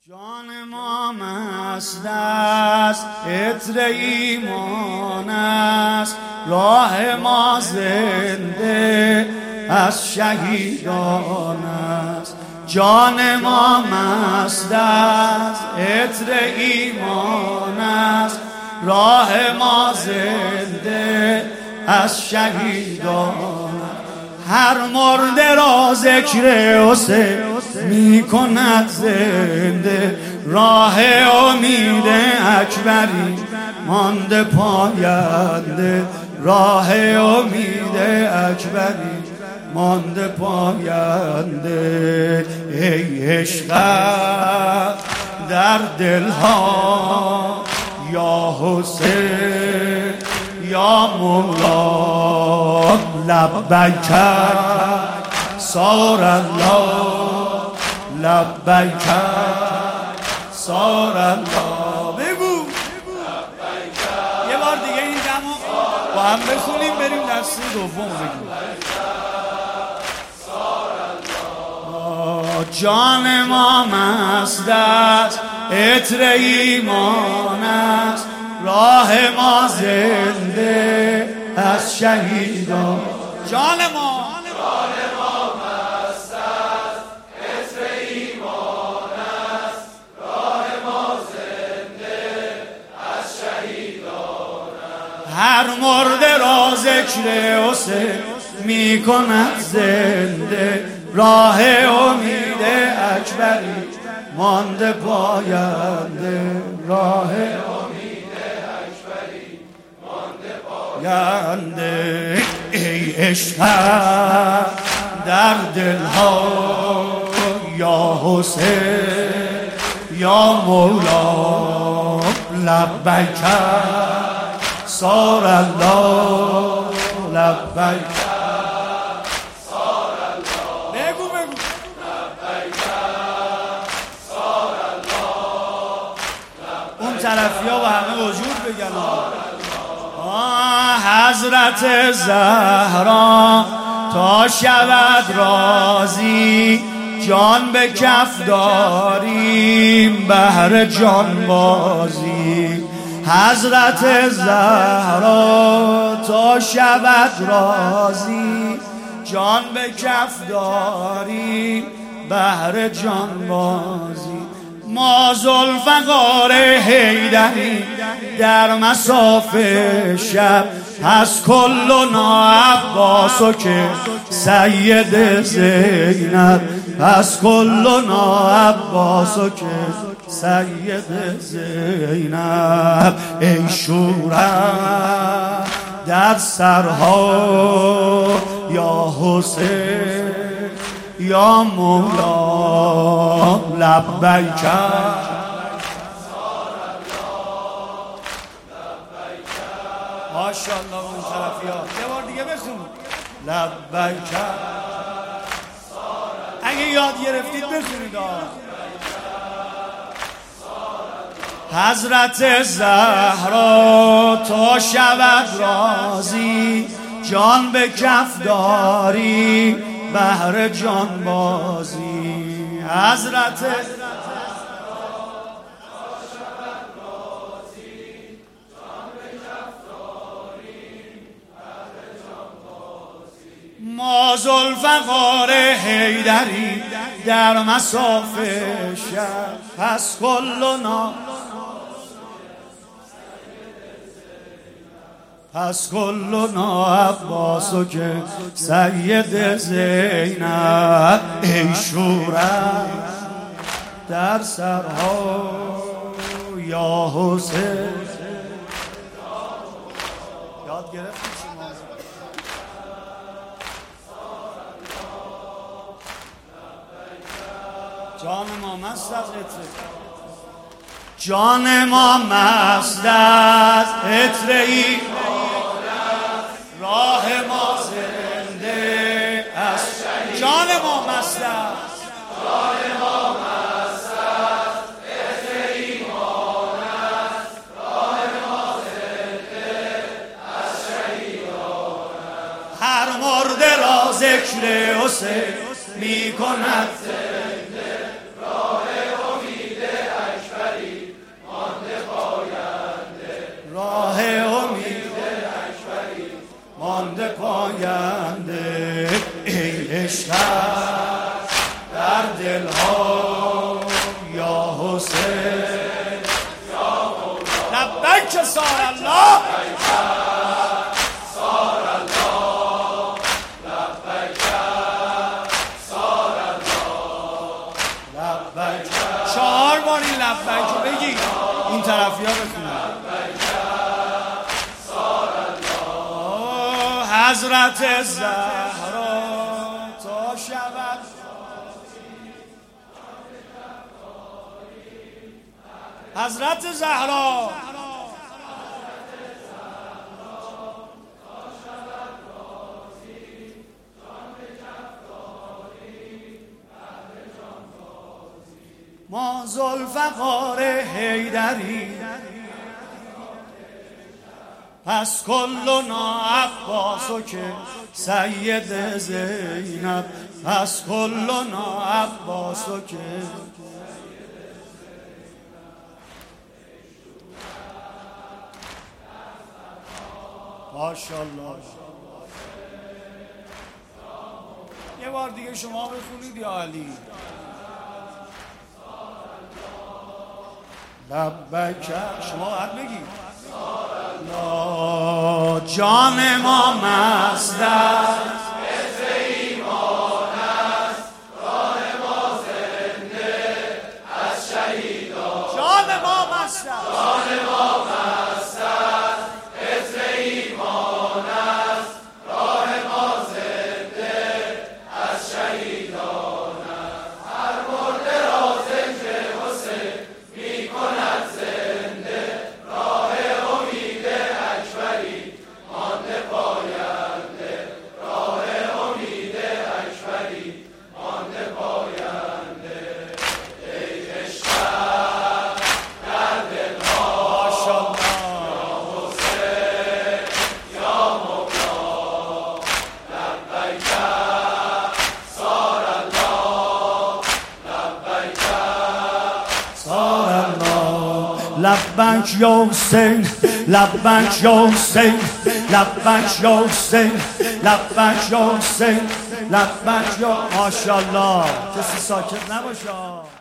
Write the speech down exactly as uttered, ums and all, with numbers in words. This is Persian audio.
جان ما مست است، عطر ایمان است، راه ما زنده از شهیدان است. جان ما مست است، عطر ایمان است، راه ما زنده از شهیدان است. هر مرده را ذکر حسین می کند زنده، راه امید اکبری مانده پاینده، راه امید اکبری مانده پاینده. ای عشق در دلها یا حسین یا مولا، لبیک صار الله، لبیک صار الله. بگو یه بار دیگه این دمو با هم بخونیم بریم دسته دوم. بگو جان ما مست است، عطر ایمان است، راه ما زنده از شهیدان. جان ما هر مرده را ذکر حسین می کند زنده، راه امید اکبری مانده پاینده، راه امید اکبری مانده پاینده. ای عشق در دلها یا حسین یا مولا، لبیک صار الله، لبیک صار الله. بگو بگو لبیک صار الله. اون طرفی ها با همه وجود بگن آه حضرت زهرا تا شود راضی، جان به کف داریم بهر جان بازی. حضرت زهرا تا شود راضی، جان به کف داری بهر جان بازی. ما ذوالفقار حیدری در مصاف شب، از کلنا عباسو که سید زینب، از کلنا عباسو که سید زینب. ای شورم در سرها یا حسین یا مولا، لبیک ماشاءالله. اون طرفی ها یه بار دیگه بخون لبیک. اگه یاد گرفتید بخونید. حضرت زهرا تا شود راضی، جان به کف داری بهر جان بازی. حضرت ما ذوالفقار حیدری در مصاف شب، پس کلنا پس کلنا عباسو که سید زینب. ای شورم در سرها یا حسین. یاد گرفتید شما؟ جان ما مست از عطر، جان ما مست از عطر ایمان است، راه ما زنده از شهیدان. جان ما مست است، جان ما مست است، عطر ایمان است، راه ما زنده از شهیدان است. هر مرده را ذکر حسین می کند زنده، راه امید سار الله چهار بار این لبیک رو بگی این طرفی ها بخونن. حضرت زهرا تا شود حضرت زهرا ما ذوالفقار حیدری پس کلنا عباسو که سید زینب پس کلنا عباسو که ماشاءالله. یه بار دیگه شما بخونید یا علی. لبیک شما باید بگید جان ما مست است عز ایمان است راه ما زنده از شهیدان جان ما مست است جان ما مست است عز ایمان است راه ما زنده از شهیدان است هر مرده را ذکر حسین می کند زنده راه امید اکبری مانده پاینده راه امید اکبری مانده پاینده ای عشقم در دلها ماشاءالله یا حسین یا مولا لبیک سار الله لبیک سار الله لبیک یا حسین لبیک یا حسین لبیک یا حسین لبیک یا حسین لبیک یا ماشاءالله. کسی ساکت نباشه.